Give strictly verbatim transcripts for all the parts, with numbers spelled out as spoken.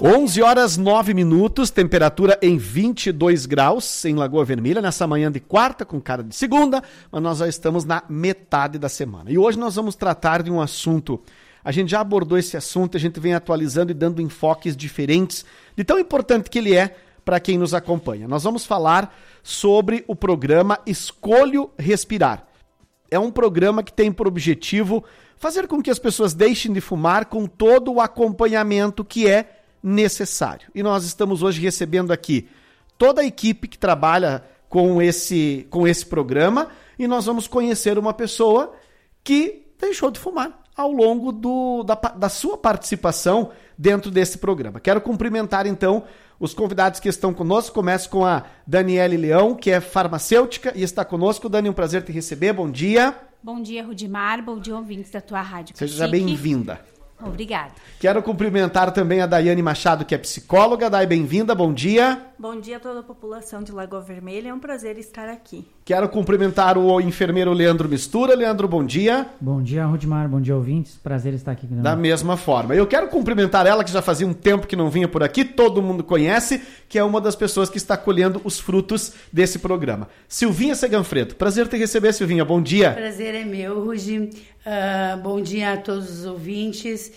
onze horas nove minutos, temperatura em vinte e dois graus em Lagoa Vermelha, nessa manhã de quarta com cara de segunda, mas nós já estamos na metade da semana. E hoje nós vamos tratar de um assunto, a gente já abordou esse assunto, a gente vem atualizando e dando enfoques diferentes, de tão importante que ele é para quem nos acompanha. Nós vamos falar sobre o programa Escolho Respirar. É um programa que tem por objetivo fazer com que as pessoas deixem de fumar com todo o acompanhamento que é necessário. E nós estamos hoje recebendo aqui toda a equipe que trabalha com esse, com esse programa e nós vamos conhecer uma pessoa que deixou de fumar ao longo do, da, da sua participação dentro desse programa. Quero cumprimentar então os convidados que estão conosco. Começo com a Daniele Leão, que é farmacêutica e está conosco. Dani, um prazer te receber. Bom dia. Bom dia, Rudimar. Bom dia, ouvintes da tua rádio. Seja bem-vinda. Obrigada. Quero cumprimentar também a Daiane Machado, que é psicóloga. Dai, bem-vinda, bom dia. Bom dia a toda a população de Lagoa Vermelha, é um prazer estar aqui. Quero cumprimentar o enfermeiro Leandro Mistura. Leandro, bom dia. Bom dia, Rudimar, bom dia, ouvintes. Prazer estar aqui. Da mesma forma. Eu quero cumprimentar ela, que já fazia um tempo que não vinha por aqui, todo mundo conhece, que é uma das pessoas que está colhendo os frutos desse programa. Silvinha Seganfredo, prazer te receber, Silvinha, bom dia. Prazer é meu, Rudi. Uh, bom dia a todos os ouvintes.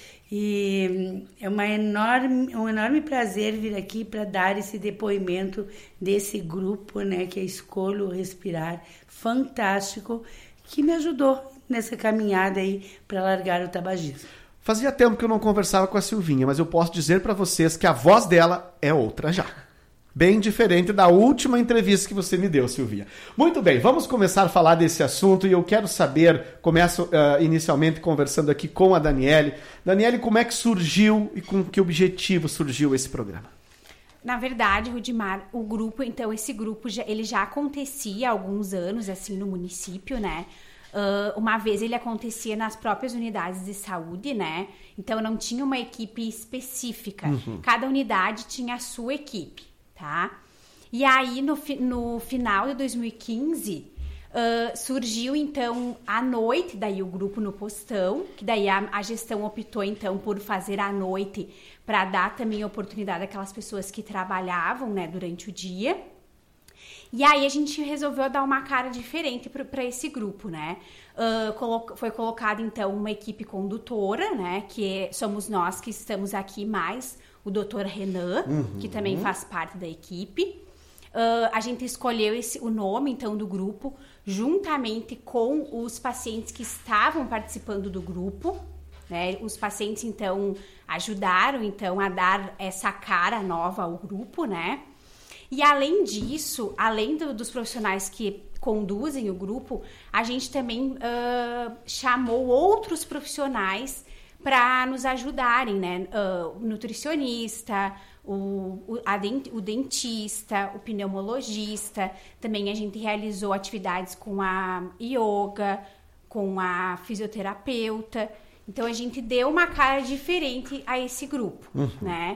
E é uma enorme, um enorme prazer vir aqui para dar esse depoimento desse grupo, né, que é Escolho Respirar, fantástico, que me ajudou nessa caminhada aí para largar o tabagismo. Fazia tempo que eu não conversava com a Silvinha, mas eu posso dizer para vocês que a voz dela é outra já. Bem diferente da última entrevista que você me deu, Silvinha. Muito bem, vamos começar a falar desse assunto e eu quero saber, começo uh, inicialmente conversando aqui com a Daniele. Daniele, como é que surgiu e com que objetivo surgiu esse programa? Na verdade, Rudimar, o grupo, então, esse grupo, já, ele já acontecia há alguns anos, assim, no município, né? Uh, uma vez ele acontecia nas próprias unidades de saúde, né? Então, não tinha uma equipe específica. Uhum. Cada unidade tinha a sua equipe. Tá? E aí, no, no final de dois mil e quinze, uh, surgiu, então, à noite, daí o grupo no postão, que daí a, a gestão optou, então, por fazer à noite, para dar também oportunidade àquelas pessoas que trabalhavam, né, durante o dia. E aí, a gente resolveu dar uma cara diferente para esse grupo, né? Uh, colo- foi colocada, então, uma equipe condutora, né, que somos nós que estamos aqui, mais o doutor Renan, uhum. que também faz parte da equipe. Uh, a gente escolheu esse, o nome, então, do grupo, juntamente com os pacientes que estavam participando do grupo, né? Os pacientes, então, ajudaram, então, a dar essa cara nova ao grupo, né? E, além disso, além do, dos profissionais que conduzem o grupo, a gente também uh, chamou outros profissionais para nos ajudarem, né? Uh, o nutricionista, o, o, a dent, o dentista, o pneumologista. Também a gente realizou atividades com a yoga, com a fisioterapeuta. Então, a gente deu uma cara diferente a esse grupo, uhum. né?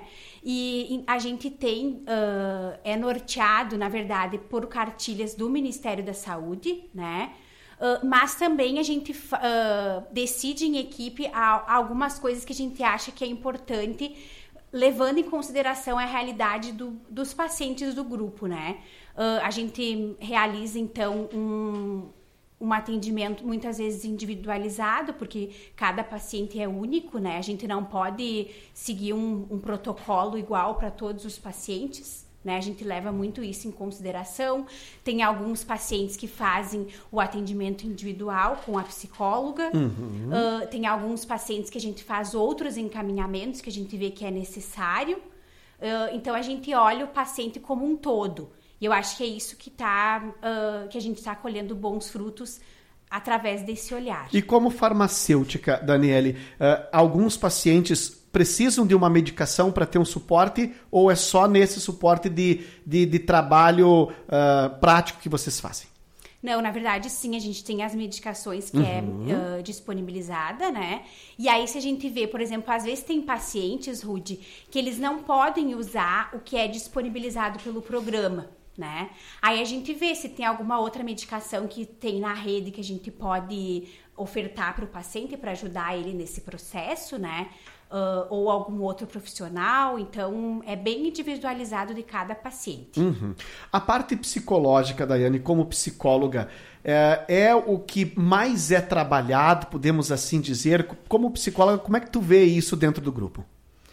E, e a gente tem, uh, é norteado, na verdade, por cartilhas do Ministério da Saúde, né? Uh, mas também a gente uh, decide em equipe a, algumas coisas que a gente acha que é importante, levando em consideração a realidade do, dos pacientes do grupo, né? Uh, a gente realiza, então, um, um atendimento muitas vezes individualizado, porque cada paciente é único, né? A gente não pode seguir um, um protocolo igual para todos os pacientes, né? A gente leva muito isso em consideração. Tem alguns pacientes que fazem o atendimento individual com a psicóloga. Uhum. Uh, tem alguns pacientes que a gente faz outros encaminhamentos que a gente vê que é necessário. Uh, então, a gente olha o paciente como um todo. E eu acho que é isso que, tá, uh, que a gente está colhendo bons frutos através desse olhar. E como farmacêutica, Daniele, uh, alguns pacientes precisam de uma medicação para ter um suporte ou é só nesse suporte de, de, de trabalho uh, prático que vocês fazem? Não, na verdade, sim, a gente tem as medicações que uhum. é uh, disponibilizada, né? E aí, se a gente vê, por exemplo, às vezes tem pacientes, Rudy, que eles não podem usar o que é disponibilizado pelo programa, né? Aí a gente vê se tem alguma outra medicação que tem na rede que a gente pode ofertar para o paciente para ajudar ele nesse processo, né? uh, ou algum outro profissional. Então, é bem individualizado de cada paciente. Uhum. A parte psicológica, Daiane, como psicóloga, é, é o que mais é trabalhado, podemos assim dizer. Como psicóloga, como é que tu vê isso dentro do grupo?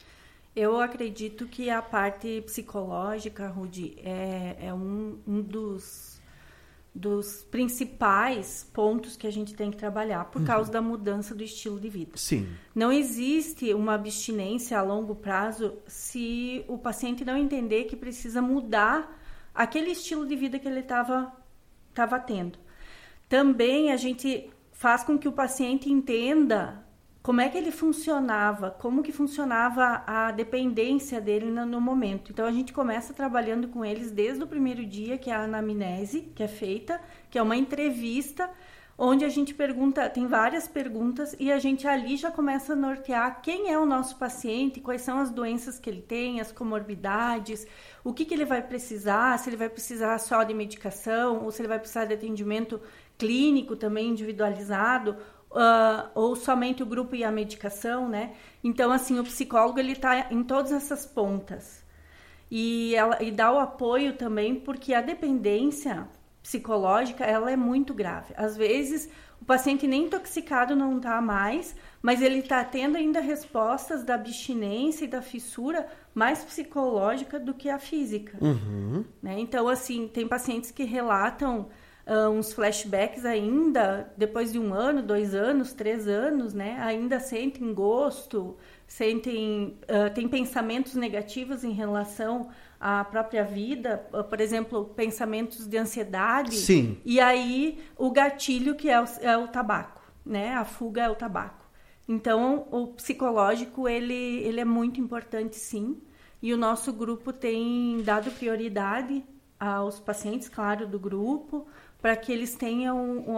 Eu acredito que a parte psicológica, Rudy, é, é um, um dos, dos principais pontos que a gente tem que trabalhar por uhum. causa da mudança do estilo de vida. Sim. Não existe uma abstinência a longo prazo se o paciente não entender que precisa mudar aquele estilo de vida que ele estava estava tendo. Também a gente faz com que o paciente entenda como é que ele funcionava, como que funcionava a dependência dele no, no momento. Então, a gente começa trabalhando com eles desde o primeiro dia, que é a anamnese, que é feita, que é uma entrevista, onde a gente pergunta, tem várias perguntas, e a gente ali já começa a nortear quem é o nosso paciente, quais são as doenças que ele tem, as comorbidades, o que, que ele vai precisar, se ele vai precisar só de medicação, ou se ele vai precisar de atendimento clínico também individualizado, Uh, ou somente o grupo e a medicação, né? Então, assim, o psicólogo, ele tá em todas essas pontas. E, ela, e dá o apoio também, porque a dependência psicológica, ela é muito grave. Às vezes, o paciente nem intoxicado não tá mais, mas ele tá tendo ainda respostas da abstinência e da fissura mais psicológica do que a física. Uhum. Né? Então, assim, tem pacientes que relatam Uh, uns flashbacks ainda, depois de um ano, dois anos, três anos, né? Ainda sentem gosto, sentem, uh, tem pensamentos negativos em relação à própria vida, uh, por exemplo, pensamentos de ansiedade. Sim. E aí, o gatilho que é o, é o tabaco, né? A fuga é o tabaco. Então, o psicológico, ele, ele é muito importante, sim. E o nosso grupo tem dado prioridade aos pacientes, claro, do grupo, para que eles tenham o,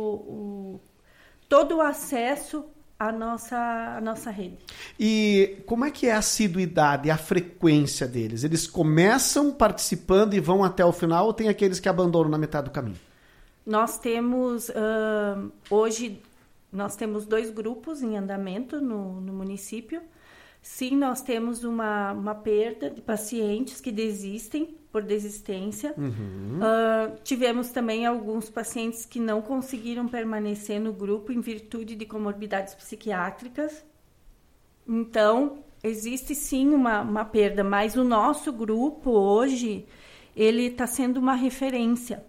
o, todo o acesso à nossa, à nossa rede. E como é que é a assiduidade, a frequência deles? Eles começam participando e vão até o final, ou tem aqueles que abandonam na metade do caminho? Nós temos, uh, hoje, nós temos dois grupos em andamento no, no município. Sim, nós temos uma, uma perda de pacientes que desistem por desistência. Uhum. Uh, tivemos também alguns pacientes que não conseguiram permanecer no grupo em virtude de comorbidades psiquiátricas. Então, existe sim uma, uma perda, mas o nosso grupo hoje, ele está sendo uma referência,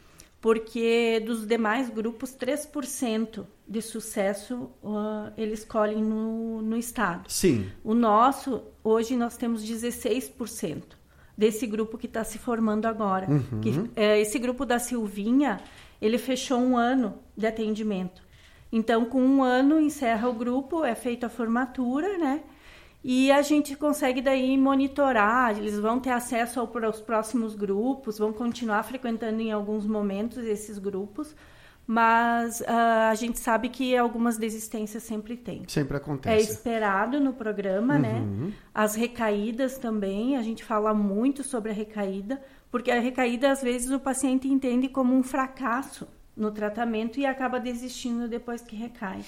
porque dos demais grupos, três por cento de sucesso uh, eles colhem no, no estado. Sim. O nosso, hoje nós temos dezesseis por cento desse grupo que está se formando agora. Uhum. Que, é, esse grupo da Silvinha, ele fechou um ano de atendimento. Então, com um ano, encerra o grupo, é feita a formatura, né? E a gente consegue daí monitorar, eles vão ter acesso ao, aos próximos grupos, vão continuar frequentando em alguns momentos esses grupos, mas uh, a gente sabe que algumas desistências sempre tem. Sempre acontece. É esperado no programa, uhum. né? As recaídas também, a gente fala muito sobre a recaída, porque a recaída, às vezes, o paciente entende como um fracasso no tratamento e acaba desistindo depois que recai.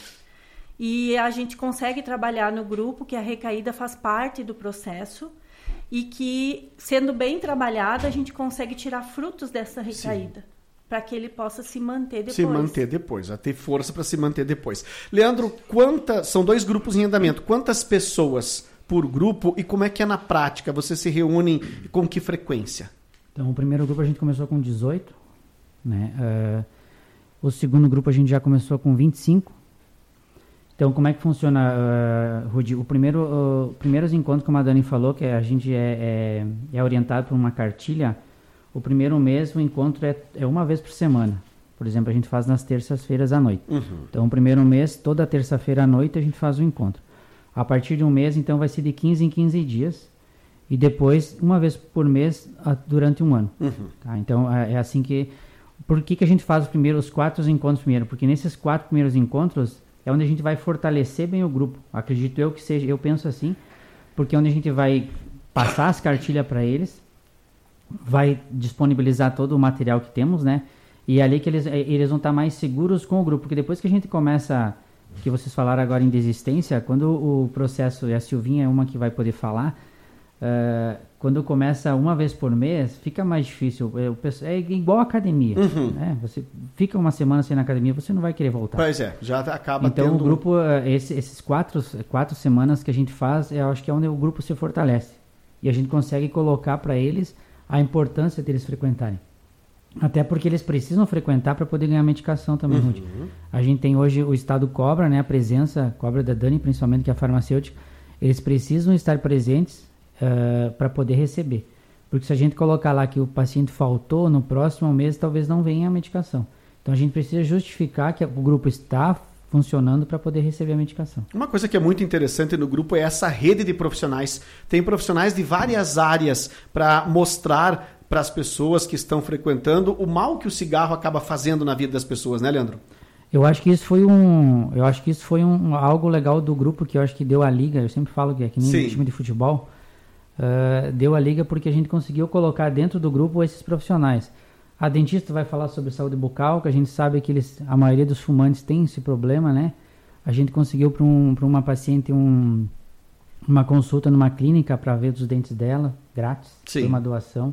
E a gente consegue trabalhar no grupo que a recaída faz parte do processo e que, sendo bem trabalhada, a gente consegue tirar frutos dessa recaída para que ele possa se manter depois. Se manter depois, a ter força para se manter depois. Leandro, quantas, são dois grupos em andamento, quantas pessoas por grupo e como é que é na prática? Vocês se reúnem com que frequência? Então, o primeiro grupo a gente começou com dezoito, né? Uh, o segundo grupo a gente já começou com vinte e cinco. Então, como é que funciona, uh, Rudi? O primeiro, uh, primeiros encontros, como a Dani falou, que a gente é, é, é orientado por uma cartilha, o primeiro mês o encontro é, é uma vez por semana. Por exemplo, a gente faz nas terças-feiras à noite. Uhum. Então, o primeiro mês, toda terça-feira à noite, a gente faz o encontro. A partir de um mês, então, vai ser de quinze em quinze dias. E depois, uma vez por mês, a, durante um ano. Uhum. Tá? Então, é, é assim que... Por que, que a gente faz os, primeiros, os quatro encontros primeiro? Porque nesses quatro primeiros encontros é onde a gente vai fortalecer bem o grupo. Acredito eu que seja, eu penso assim, porque é onde a gente vai passar as cartilhas para eles, vai disponibilizar todo o material que temos, né? E é ali que eles, eles vão estar mais seguros com o grupo, porque depois que a gente começa a que vocês falaram agora em desistência, quando o processo, e a Silvinha é uma que vai poder falar, uh, quando começa uma vez por mês, fica mais difícil. É, é igual a academia. Uhum. Né? Você fica uma semana sem na academia, você não vai querer voltar. Pois é, já acaba então, tendo... Então, o grupo, esse, esses quatro, quatro semanas que a gente faz, eu acho que é onde o grupo se fortalece. E a gente consegue colocar para eles a importância deles frequentarem. Até porque eles precisam frequentar para poder ganhar medicação também, Ruth. Uhum. A gente tem hoje, o Estado cobra, né, a presença, cobra da Dani, principalmente, que é a farmacêutica. Eles precisam estar presentes uh, para poder receber. Porque se a gente colocar lá que o paciente faltou, no próximo mês talvez não venha a medicação. Então a gente precisa justificar que o grupo está funcionando para poder receber a medicação. Uma coisa que é muito interessante no grupo é essa rede de profissionais. Tem profissionais de várias áreas para mostrar para as pessoas que estão frequentando o mal que o cigarro acaba fazendo na vida das pessoas, né, Leandro? Eu acho que isso foi um, eu acho que isso foi um, algo legal do grupo, que eu acho que deu a liga. Eu sempre falo que é que nem no time de futebol, uh, deu a liga porque a gente conseguiu colocar dentro do grupo esses profissionais. A dentista vai falar sobre saúde bucal, que a gente sabe que eles, a maioria dos fumantes tem esse problema, né? A gente conseguiu para um, para uma paciente um, uma consulta numa clínica para ver os dentes dela, grátis, foi uma doação.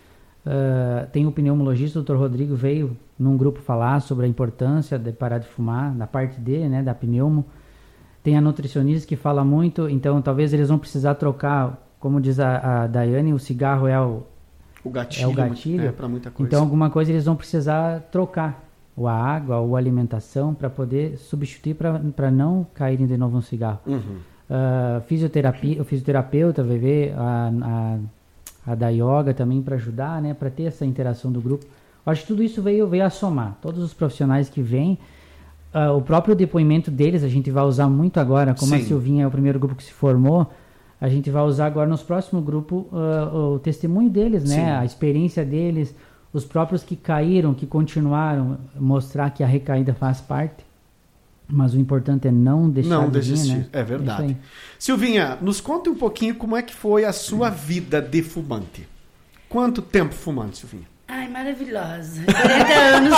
Uh, tem o pneumologista, o doutor Rodrigo, veio num grupo falar sobre a importância de parar de fumar, da parte dele, né, da pneumo. Tem a nutricionista que fala muito, então talvez eles vão precisar trocar, como diz a, a Daiane, o cigarro é o, o gatilho, é o gatilho. É, para muita coisa. Então alguma coisa eles vão precisar trocar, ou a água, ou a alimentação, para poder substituir, para não caírem de novo no cigarro. Uhum. Uh, fisioterapia, o fisioterapeuta vai ver a, a a da yoga também para ajudar, né, para ter essa interação do grupo. Eu acho que tudo isso veio, veio a somar. Todos os profissionais que vêm, uh, o próprio depoimento deles a gente vai usar muito agora, como Sim. a Silvinha é o primeiro grupo que se formou, a gente vai usar agora nos próximos grupos uh, o testemunho deles, né, Sim. a experiência deles, os próprios que caíram, que continuaram, mostrar que a recaída faz parte. Mas o importante é não deixar Não de desistir, vir, né? é verdade. É Silvinha, nos conte um pouquinho como é que foi a sua vida de fumante. Quanto tempo fumando, Silvinha? Ai, maravilhosa. quarenta anos.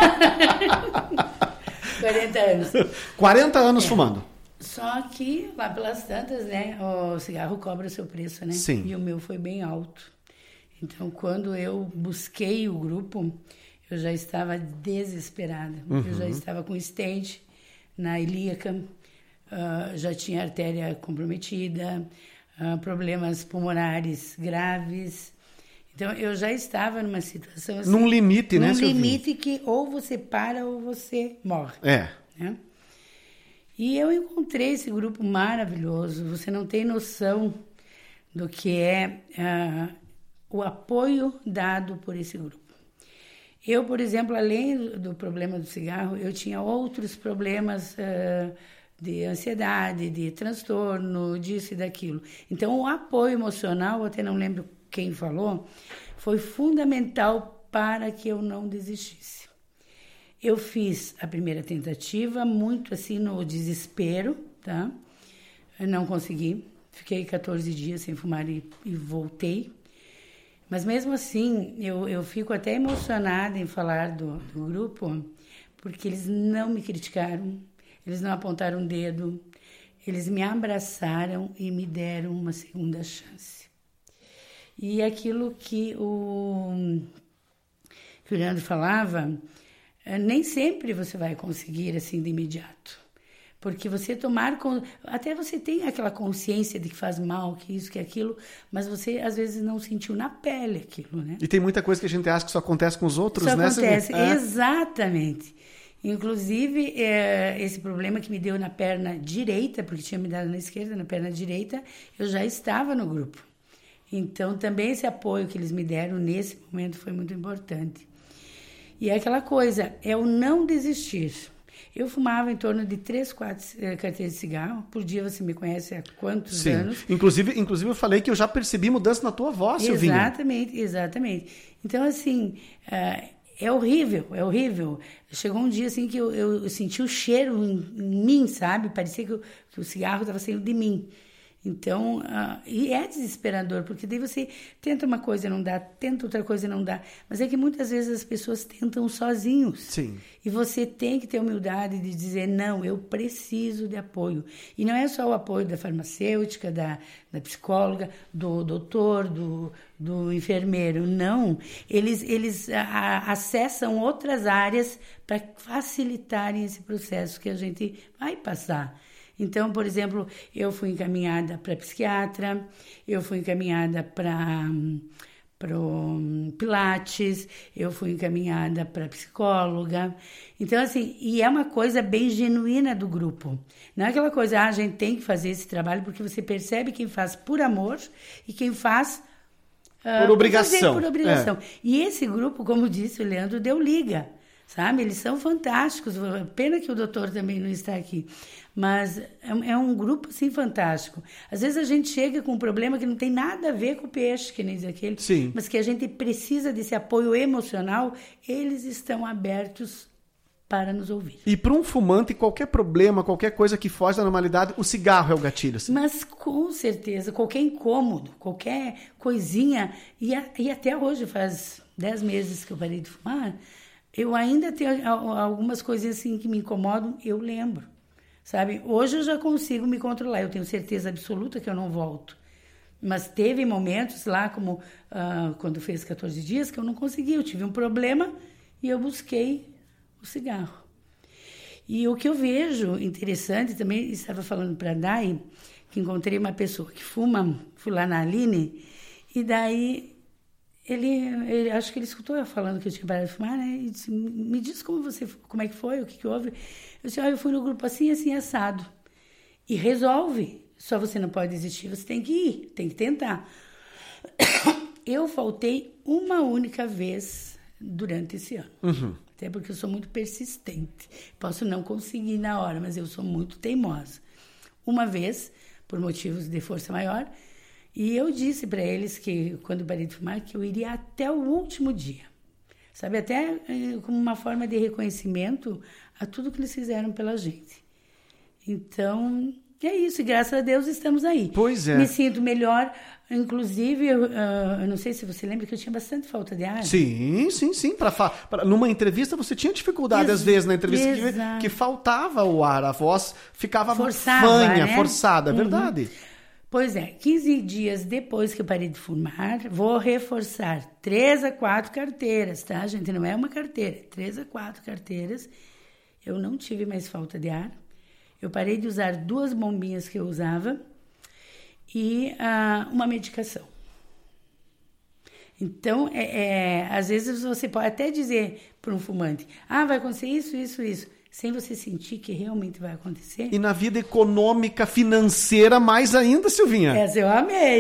quarenta anos. quarenta anos é. fumando. Só que, lá pelas tantas, né, o cigarro cobra o seu preço, né? Sim. E o meu foi bem alto. Então, quando eu busquei o grupo, eu já estava desesperada. Uhum. Eu já estava com stage na ilíaca, uh, já tinha artéria comprometida, uh, problemas pulmonares graves. Então, eu já estava numa situação assim... Num limite, num né, Num limite que ou você para ou você morre. É. Né? E eu encontrei esse grupo maravilhoso. Você não tem noção do que é uh, o apoio dado por esse grupo. Eu, por exemplo, além do problema do cigarro, eu tinha outros problemas uh, de ansiedade, de transtorno, disso e daquilo. Então, o apoio emocional, até não lembro quem falou, foi fundamental para que eu não desistisse. Eu fiz a primeira tentativa muito assim no desespero, tá? Eu não consegui. Fiquei catorze dias sem fumar e, e voltei. Mas mesmo assim, eu, eu fico até emocionada em falar do, do grupo, porque eles não me criticaram, eles não apontaram o dedo, eles me abraçaram e me deram uma segunda chance. E aquilo que o, que o Leandro falava, nem sempre você vai conseguir assim de imediato. Porque você tomar... Até você tem aquela consciência de que faz mal, que isso, que aquilo, mas você, às vezes, não sentiu na pele aquilo, né? E tem muita coisa que a gente acha que só acontece com os outros, só né? Acontece, é. exatamente. Inclusive, é, esse problema que me deu na perna direita, porque tinha me dado na esquerda, na perna direita, eu já estava no grupo. Então, também esse apoio que eles me deram nesse momento foi muito importante. E é aquela coisa, é o não desistir. Eu fumava em torno de três, quatro carteiras de cigarro. Por dia, você me conhece há quantos Sim. anos? Inclusive, inclusive, eu falei que eu já percebi mudança na tua voz, Silvinha. Exatamente, exatamente. Então, assim, uh, é horrível, é horrível. Chegou um dia, assim, que eu, eu, eu senti o cheiro em, em mim, sabe? Parecia que, eu, que o cigarro estava saindo de mim. Então, uh, e é desesperador, porque daí você tenta uma coisa e não dá, tenta outra coisa e não dá. Mas é que muitas vezes as pessoas tentam sozinhos. Sim. E você tem que ter humildade de dizer, não, eu preciso de apoio. E não é só o apoio da farmacêutica, da, da psicóloga, do doutor, do, do enfermeiro. Não. Eles, eles a, acessam outras áreas para facilitarem esse processo que a gente vai passar. Então, por exemplo, eu fui encaminhada para psiquiatra, eu fui encaminhada para o Pilates, eu fui encaminhada para psicóloga. Então, assim, e é uma coisa bem genuína do grupo. Não é aquela coisa, ah, a gente tem que fazer esse trabalho, porque você percebe quem faz por amor e quem faz... Uh, por obrigação. Por obrigação. É. E esse grupo, como disse o Leandro, deu liga. Sabe? Eles são fantásticos. Pena que o doutor também não está aqui. Mas é um grupo, assim, fantástico. Às vezes a gente chega com um problema que não tem nada a ver com o peixe, que nem diz aquele. Sim. Mas que a gente precisa desse apoio emocional. Eles estão abertos para nos ouvir. E para um fumante, qualquer problema, qualquer coisa que foge da normalidade, o cigarro é o gatilho. Assim. Mas com certeza, qualquer incômodo, qualquer coisinha. E, a, e até hoje, faz dez meses que eu parei de fumar... Eu ainda tenho algumas coisinhas assim que me incomodam, eu lembro, sabe? Hoje eu já consigo me controlar, eu tenho certeza absoluta que eu não volto. Mas teve momentos lá, como uh, quando fez quatorze dias, que eu não consegui, eu tive um problema e eu busquei o cigarro. E o que eu vejo interessante, também estava falando para a Dai, que encontrei uma pessoa que fuma, fui lá na Aline, e daí... Ele, ele, acho que ele escutou eu falando que eu tinha parado de fumar, né? E disse, me diz como, você, como é que foi, o que, que houve. Eu disse, ah, eu fui no grupo assim, assim, assado. E resolve. Só você não pode desistir, você tem que ir, tem que tentar. Eu faltei uma única vez durante esse ano. Uhum. Até porque eu sou muito persistente. Posso não conseguir na hora, mas eu sou muito teimosa. Uma vez, por motivos de força maior... E eu disse para eles que, quando parei de fumar, que eu iria até o último dia. Sabe, até eh, como uma forma de reconhecimento a tudo que eles fizeram pela gente. Então, é isso. E graças a Deus estamos aí. Pois é. Me sinto melhor. Inclusive, eu, uh, eu não sei se você lembra que eu tinha bastante falta de ar. Sim, sim, sim. Pra, pra, numa entrevista você tinha dificuldade, Ex- às vezes, na entrevista, que, que faltava o ar. A voz ficava Forçava, fanha, né? forçada. É Uhum. verdade. Pois é, quinze dias depois que eu parei de fumar, vou reforçar três a quatro carteiras, tá, gente? Não é uma carteira, três a quatro carteiras. Eu não tive mais falta de ar. Eu parei de usar duas bombinhas que eu usava e uh, uma medicação. Então, é, é, às vezes você pode até dizer para um fumante, ah, vai acontecer isso, isso, isso. Sem você sentir que realmente vai acontecer. E na vida econômica, financeira, mais ainda, Silvinha. Essa eu amei.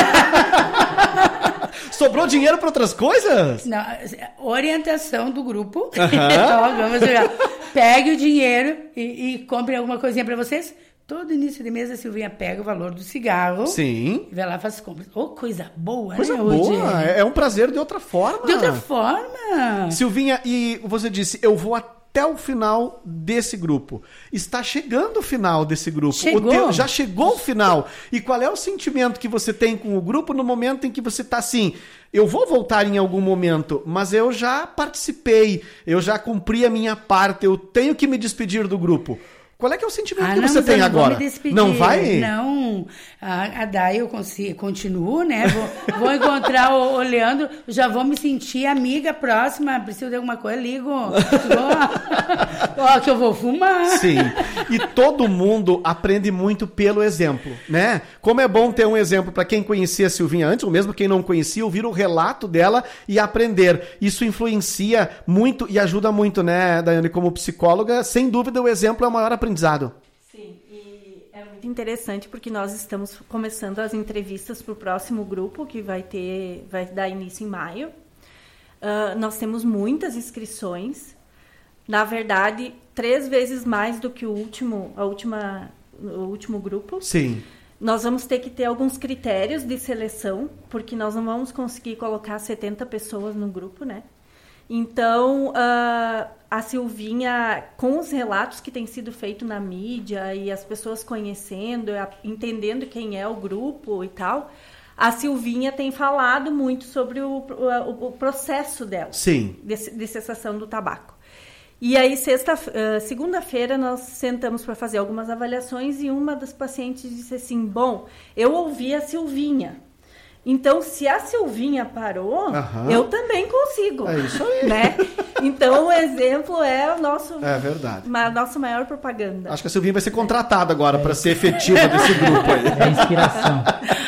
Sobrou dinheiro para outras coisas? Não, orientação do grupo. Uhum. Vamos jogar. Pegue o dinheiro e, e compre alguma coisinha para vocês. Todo início de mês a Silvinha pega o valor do cigarro. Sim. E vai lá e faz compras. Oh, coisa boa, coisa né? Coisa boa. Hoje? É um prazer de outra forma. De outra forma. Silvinha, e você disse, eu vou até até o final desse grupo. Está chegando o final desse grupo. Chegou. O teu, já chegou o final. E qual é o sentimento que você tem com o grupo no momento em que você está assim, eu vou voltar em algum momento, mas eu já participei, eu já cumpri a minha parte, eu tenho que me despedir do grupo. Qual é que é o sentimento ah, que não, você tem não agora? Vou me despedir. Não vai? Não. A, a Dai eu consigo, continuo, né? Vou, vou encontrar o, o Leandro, já vou me sentir amiga próxima. Preciso de alguma coisa, ligo. Ó, que eu vou fumar. Sim. E todo mundo aprende muito pelo exemplo, né? Como é bom ter um exemplo para quem conhecia a Silvinha antes, ou mesmo quem não conhecia, ouvir o relato dela e aprender. Isso influencia muito e ajuda muito, né, Daiane, como psicóloga. Sem dúvida, o exemplo é o maior aprendizado. Sim, e é muito interessante porque nós estamos começando as entrevistas para o próximo grupo, que vai ter, vai dar início em maio. Uh, nós temos muitas inscrições, na verdade, três vezes mais do que o último, a última, o último grupo. Sim. Nós vamos ter que ter alguns critérios de seleção, porque nós não vamos conseguir colocar setenta pessoas no grupo, né? Então, uh, a Silvinha, com os relatos que têm sido feitos na mídia e as pessoas conhecendo, entendendo quem é o grupo e tal, a Silvinha tem falado muito sobre o, o, o processo dela. Sim. De, de cessação do tabaco. E aí, sexta, uh, segunda-feira, nós sentamos para fazer algumas avaliações e uma das pacientes disse assim, bom, eu ouvi a Silvinha. Então, se a Silvinha parou, uhum. eu também consigo. É isso aí. Né? Então, o exemplo é o nosso... É verdade. A nossa maior propaganda. Acho que a Silvinha vai ser contratada agora é. para ser efetiva desse grupo aí. É a inspiração.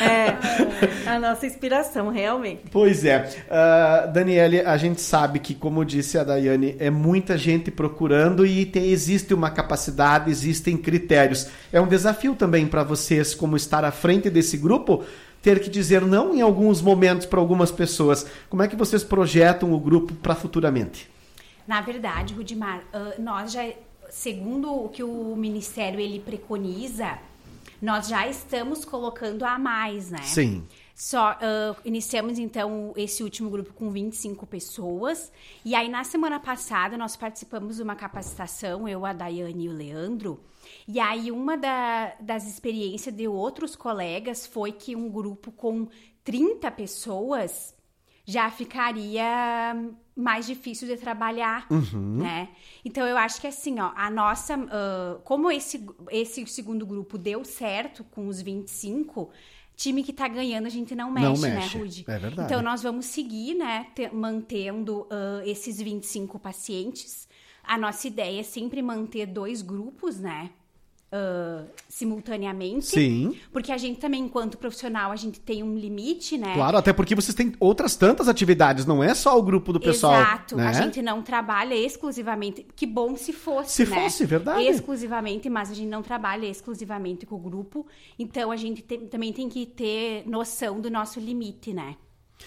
É, a nossa inspiração, realmente. Pois é. Uh, Daniele, a gente sabe que, como disse a Daiane, é muita gente procurando e tem, existe uma capacidade, existem critérios. É um desafio também para vocês, como estar à frente desse grupo, ter que dizer não em alguns momentos para algumas pessoas. Como é que vocês projetam o grupo para futuramente? Na verdade, Rudimar, uh, nós já, segundo o que o Ministério ele preconiza, nós já estamos colocando a mais, né? Sim. Só, uh, iniciamos, então, esse último grupo com vinte e cinco pessoas. E aí, na semana passada, nós participamos de uma capacitação, eu, a Daiane e o Leandro. E aí, uma da, das experiências de outros colegas foi que um grupo com trinta pessoas já ficaria mais difícil de trabalhar, uhum. né? Então, eu acho que assim, ó, a nossa... Uh, como esse, esse segundo grupo deu certo com os vinte e cinco... time que tá ganhando, a gente não mexe, não mexe. né, Rudy? É verdade. Então, nós vamos seguir, né, te, mantendo uh, esses vinte e cinco pacientes. A nossa ideia é sempre manter dois grupos, né, uh, simultaneamente. Sim. Porque a gente também, enquanto profissional, a gente tem um limite, né? Claro, até porque vocês têm outras tantas atividades, não é só o grupo do pessoal. Exato. Né? A gente não trabalha exclusivamente... Que bom se fosse, Se né? fosse, verdade. Exclusivamente, mas a gente não trabalha exclusivamente com o grupo. Então, a gente tem, também tem que ter noção do nosso limite, né?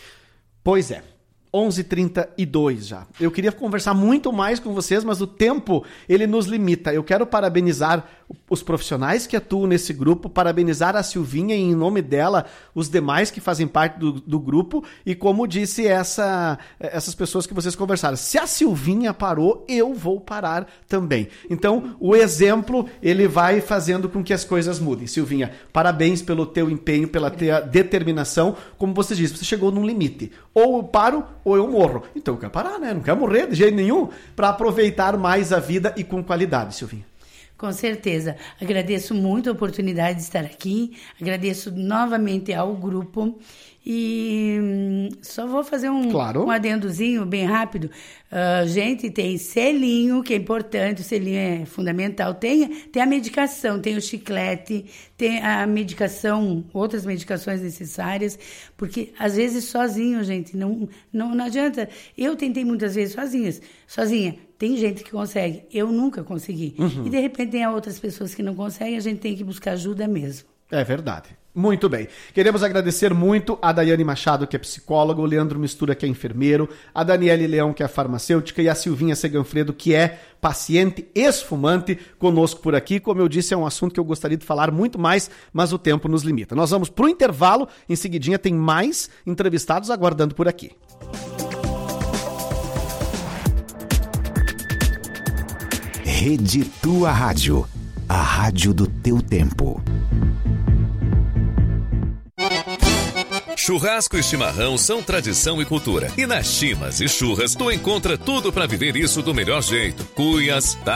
Pois é. onze e trinta e dois já. Eu queria conversar muito mais com vocês, mas o tempo, ele nos limita. Eu quero parabenizar os profissionais que atuam nesse grupo, parabenizar a Silvinha e, em nome dela, os demais que fazem parte do, do grupo. E como disse essa, essas pessoas que vocês conversaram, se a Silvinha parou, eu vou parar também. Então, o exemplo, ele vai fazendo com que as coisas mudem. Silvinha, parabéns pelo teu empenho, pela tua determinação. Como você disse, você chegou num limite. Ou eu paro, ou eu morro. Então eu quero parar, né? Não quero morrer de jeito nenhum, para aproveitar mais a vida e com qualidade, Silvinha. Com certeza. Agradeço muito a oportunidade de estar aqui. Agradeço novamente ao grupo. E hum, só vou fazer um, claro. um adendozinho bem rápido. Uh, gente, tem selinho, que é importante, o selinho é fundamental. Tem, tem a medicação, tem o chiclete, tem a medicação, outras medicações necessárias, porque às vezes sozinho, gente, não, não, não adianta. Eu tentei muitas vezes sozinhas, sozinha. Tem gente que consegue, eu nunca consegui. Uhum. E de repente tem outras pessoas que não conseguem, a gente tem que buscar ajuda mesmo. É verdade. Muito bem. Queremos agradecer muito a Daiane Machado, que é psicóloga, o Leandro Mistura, que é enfermeiro, a Daniele Leão, que é farmacêutica, e a Silvinha Seganfredo, que é paciente ex-fumante, conosco por aqui. Como eu disse, é um assunto que eu gostaria de falar muito mais, mas o tempo nos limita. Nós vamos para o intervalo, em seguidinha tem mais entrevistados aguardando por aqui. Rede Tua Rádio, a rádio do teu tempo. Churrasco e chimarrão são tradição e cultura. E nas Chimas e Churras tu encontra tudo para viver isso do melhor jeito. Cuias, tapas,